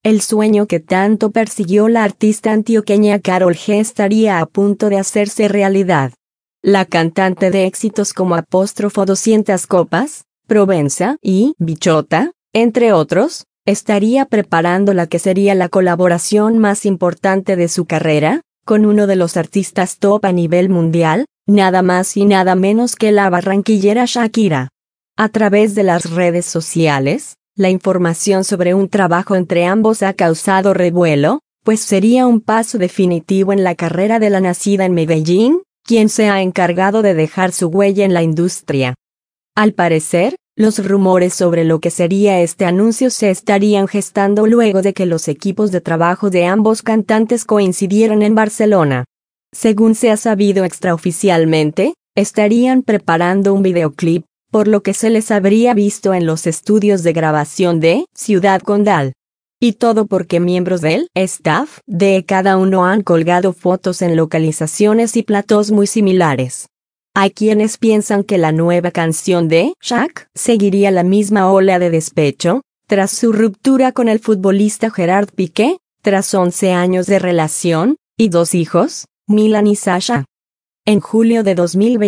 El sueño que tanto persiguió la artista antioqueña Karol G estaría a punto de hacerse realidad. La cantante de éxitos como Apóstrofo 200 Copas, Provenza y Bichota, entre otros, estaría preparando la que sería la colaboración más importante de su carrera, con uno de los artistas top a nivel mundial, nada más y nada menos que la barranquillera Shakira. A través de las redes sociales, la información sobre un trabajo entre ambos ha causado revuelo, pues sería un paso definitivo en la carrera de la nacida en Medellín, quien se ha encargado de dejar su huella en la industria. Al parecer, los rumores sobre lo que sería este anuncio se estarían gestando luego de que los equipos de trabajo de ambos cantantes coincidieran en Barcelona. Según se ha sabido extraoficialmente, estarían preparando un videoclip, por lo que se les habría visto en los estudios de grabación de Ciudad Condal. Y todo porque miembros del staff de cada uno han colgado fotos en localizaciones y platós muy similares. Hay quienes piensan que la nueva canción de Shak seguiría la misma ola de despecho, tras su ruptura con el futbolista Gerard Piqué, tras 11 años de relación, y 2 hijos, Milan y Sasha. En julio de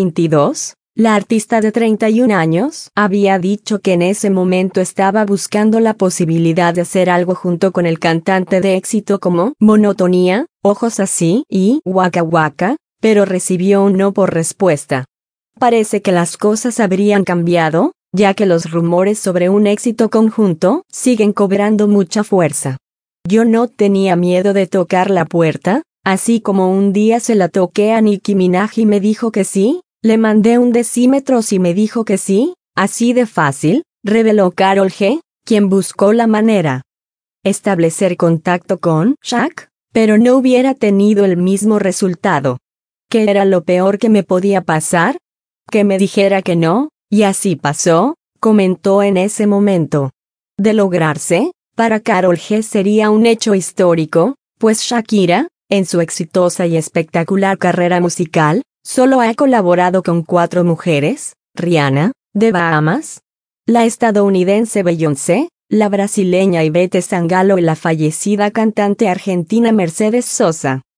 2022, la artista de 31 años había dicho que en ese momento estaba buscando la posibilidad de hacer algo junto con el cantante de éxito como Monotonía, Ojos Así y Waka Waka, pero recibió un no por respuesta. Parece que las cosas habrían cambiado, ya que los rumores sobre un éxito conjunto siguen cobrando mucha fuerza. Yo no tenía miedo de tocar la puerta, así como un día se la toqué a Nicki Minaj y me dijo que sí. Le mandé un decímetro y me dijo que sí, así de fácil, reveló Karol G, quien buscó la manera establecer contacto con Shak, pero no hubiera tenido el mismo resultado. ¿Qué era lo peor que me podía pasar? Que me dijera que no, y así pasó, comentó en ese momento. De lograrse, para Karol G sería un hecho histórico, pues Shakira, en su exitosa y espectacular carrera musical, solo ha colaborado con 4 mujeres: Rihanna, de Bahamas, la estadounidense Beyoncé, la brasileña Ivete Sangalo y la fallecida cantante argentina Mercedes Sosa.